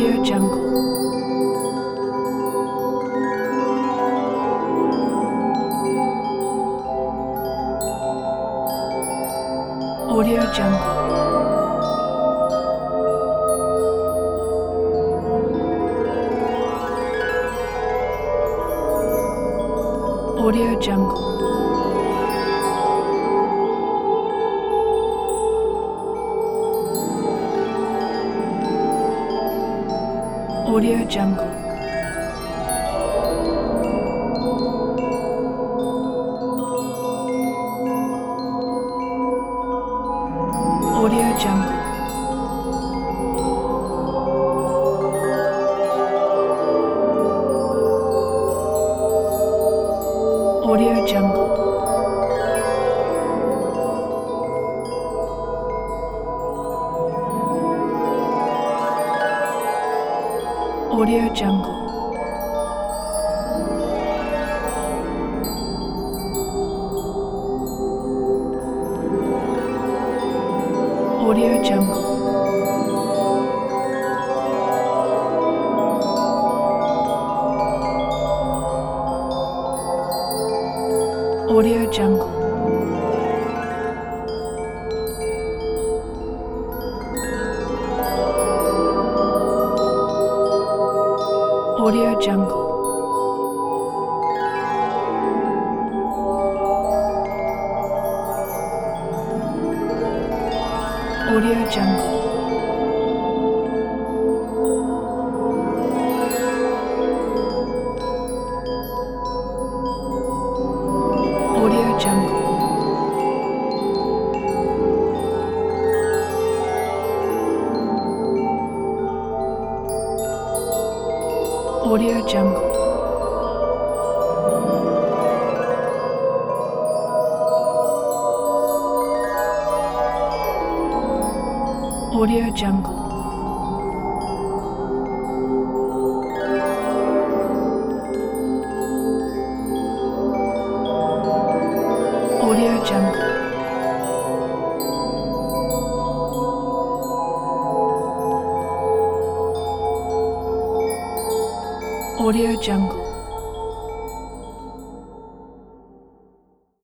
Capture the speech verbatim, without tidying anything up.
Audio Jungle. Audio Jungle. Audio Jungle. Audio Jungle. Audio Jungle. Audio Jungle. Audio Jungle. Audio Jungle. Audio Jungle. Audio Jungle. Audio Jungle. Audio Jungle. Audio Jungle. Audio Jungle. Audio Jungle. Audio Jungle.